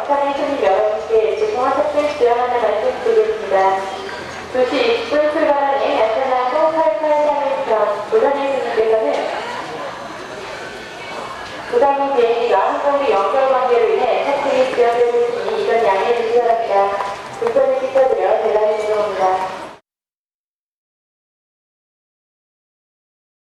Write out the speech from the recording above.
막판에 손님 여러분께 죄송한 섭을 주영하는 말씀 드리겠습니다. 2시 20분 출발하는 안전하고 8831편 부산의 손님께서는 부산행 비행기가 항공기 연결 관계로 인해 탑승이 지연되고 있습니다.